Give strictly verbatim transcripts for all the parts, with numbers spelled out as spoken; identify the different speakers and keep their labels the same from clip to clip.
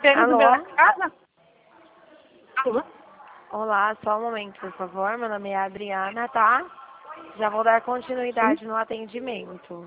Speaker 1: Alô?
Speaker 2: Casa? Alô?
Speaker 1: Olá, só um momento, por favor. Meu nome é Adriana, tá? Já vou dar continuidade
Speaker 2: Sim.
Speaker 1: no atendimento.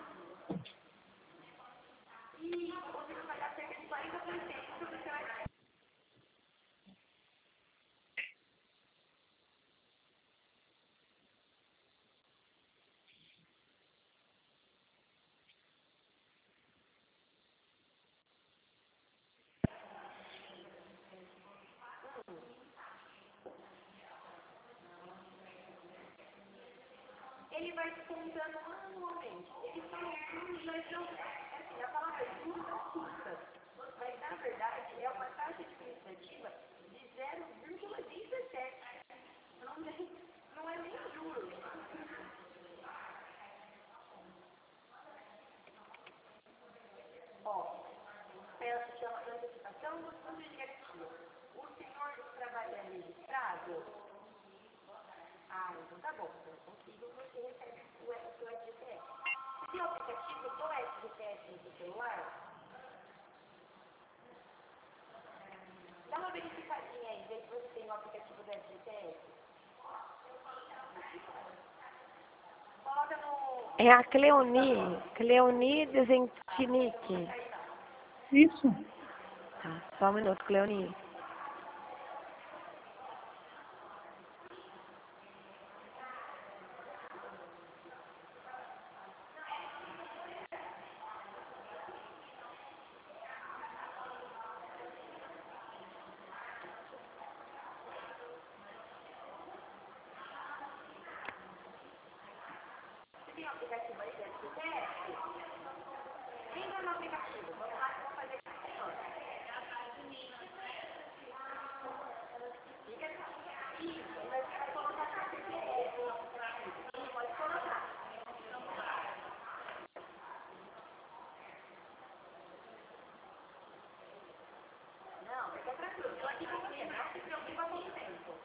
Speaker 3: Ele vai contando anualmente. Ele fala juros, mas não é assim, a palavra juros assusta. Mas, na verdade, é uma taxa administrativa de zero vírgula dezessete. Não, não é nem juros. Ó, peça chama antecipação do fundo de garantia. O senhor trabalha registrado? Ah, então tá bom. Então, consigo você recebe o seu S G T S. Você tem o aplicativo do S G T S no seu celular? Dá uma verificadinha aí, vê se você tem o aplicativo do S G T S. Coloca no...
Speaker 1: É a Cleoni, Cleoni Desentinic.
Speaker 2: Isso.
Speaker 1: Tá, só um minuto, Cleoni.
Speaker 3: Você tem o aplicativo aí do S G T S? Entra no aplicativo, vamos lá que eu vou fazer com o senhor. Fica aqui. Isso, vai colocar na S G T S. Pode colocar. Não, fica tranquilo. Estou aqui com você. Não se preocupa com o tempo.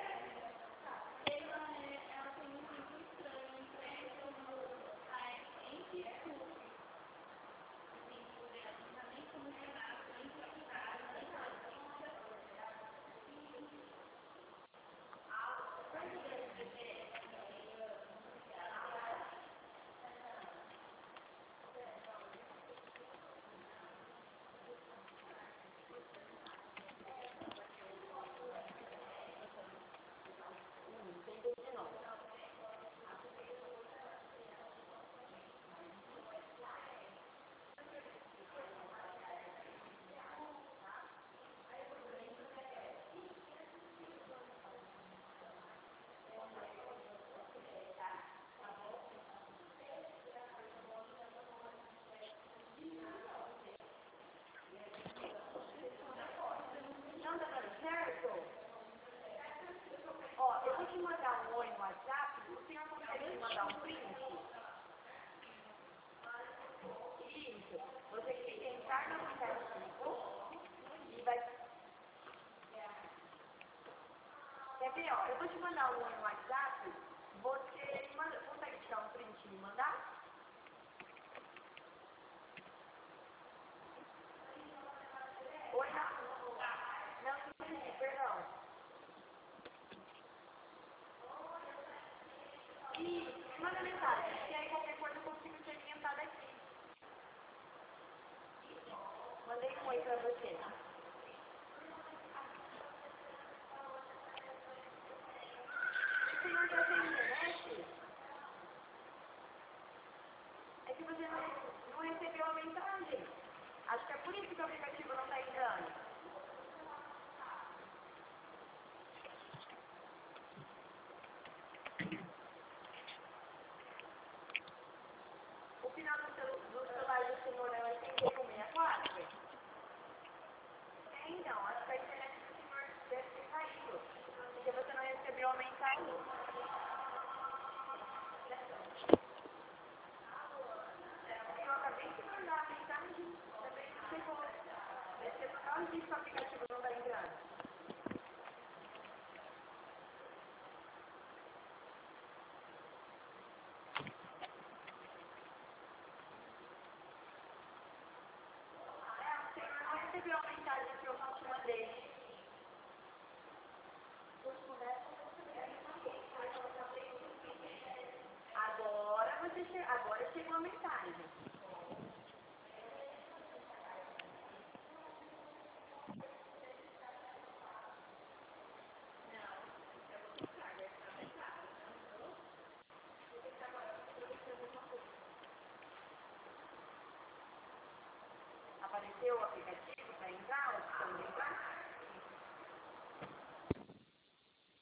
Speaker 3: Não tá dando certo? Ó, eu vou te mandar um oi no WhatsApp. O senhor consegue me mandar um print? Isso. Você clica em entrar no aplicativo e vai... Quer ver, ó? Eu vou te mandar um oi no WhatsApp. Você me manda... consegue tirar um print e me mandar? Oi, não. Não entendi, perdão. Isso, me manda mensagem. E aí qualquer coisa eu consigo te orientar daqui. Mandei um oi pra você. O senhor já tem internet? É que você não, não recebeu a mensagem. Acho que é por isso que o aplicativo não está entrando. O final do, celu do celular do senhor é oitenta e um sessenta e quatro? É, então, acho que a internet do senhor deve ter caído. Porque você não recebeu a mensagem. Eu acabei de mandar a mensagem, também não chegou. Deve ser por causa disso que o aplicativo não está entrando. É, o senhor não recebeu a mensagem chega uma mensagem. Apareceu o aplicativo?